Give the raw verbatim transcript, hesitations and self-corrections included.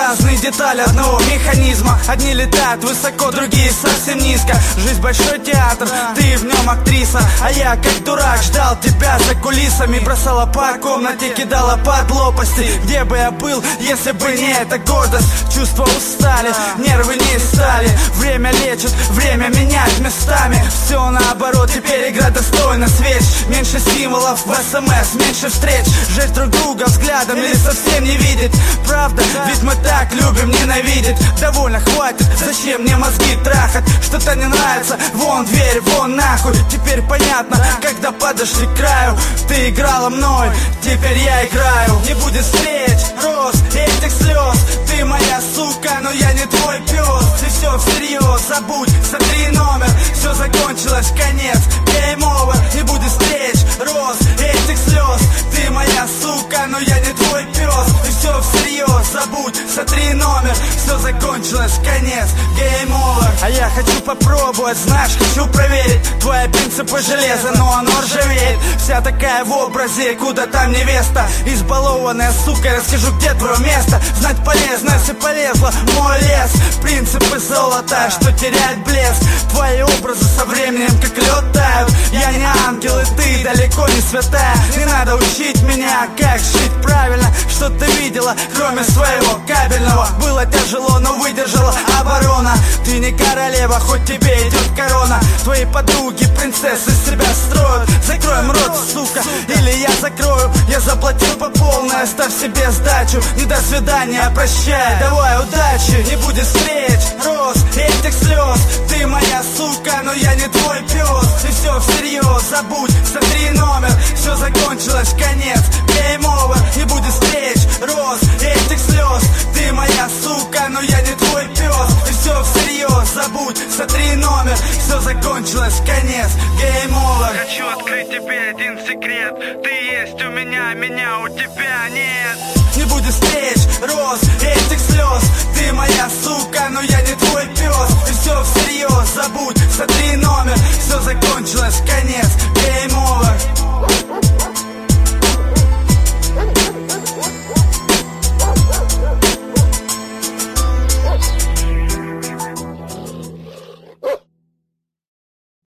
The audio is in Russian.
разные детали одного механизма. Одни летают высоко, другие совсем низко. Жизнь большой театр, ты в нем актриса. А я как дурак ждал тебя за кулисами. Бросала по комнате, кидала под лопасти. Где бы я был, если бы не эта гордость? Чувства устали, нервы не стали. Время лечит, время менять местами. Все наоборот, теперь игра достойна свеч. Меньше символов в СМС, меньше встреч. Жечь друг друга взглядом или совсем не видеть. Правда, ведь мы так любим ненавидеть. Довольно, хватит, зачем мне мозги трахать? Что-то не нравится, вон дверь, вон нахуй. Теперь понятно, когда подошли к краю. Ты играла мной, теперь я играю. Не будет встреч, роз, этих слез. Ты моя сука, но я не твой пес. И все всерьез, забудь, смотри номер. Все закончилось, конец, game over. Не будет встреч, роз, этих слез. Ты моя сука, но я не твой пес. И все всерьез, забудь, смотри номер. Все закончилось, конец, game over. А я хочу попробовать, знаешь, хочу проверить твои принципы железа, но оно ржавеет. Вся такая в образе, куда там невеста. Избалованная сука, расскажу, где твое место. Знать полезно, если полезла в мой лес. Принципы золота, что терять блеск. Твои образы со временем как лед тают. Я не ангел, и ты далеко не святая. Не надо учить меня, как жить правильно. Что ты видела, кроме своего кабельного? Было тяжело, но выдержала оборона. Ты не королева, хоть тебе идет корона. Твои подруги, принцессы себя строят. Закроем рот, сука, или я закрою. Я заплатил по полной, оставь себе сдачу. Не до свидания, прощай, давай удачи. Не будет встреч, роз, этих слез. Ты моя сука, но я не твой пес. И все всерьез, забудь, смотри номер. Все закончилось, конец, game over. Не будет встреч, роз, этих слез. Ты моя сука, но я не твой пес. И все всерьез, забудь, смотри номер. Все закончилось, конец, game over. Хочу открыть тебе один секрет. Ты есть у меня, меня у тебя нет. Не будет встреч, роз, этих слез. Ты моя сука, но я не твой пес. И все всерьез, забудь, смотри номер.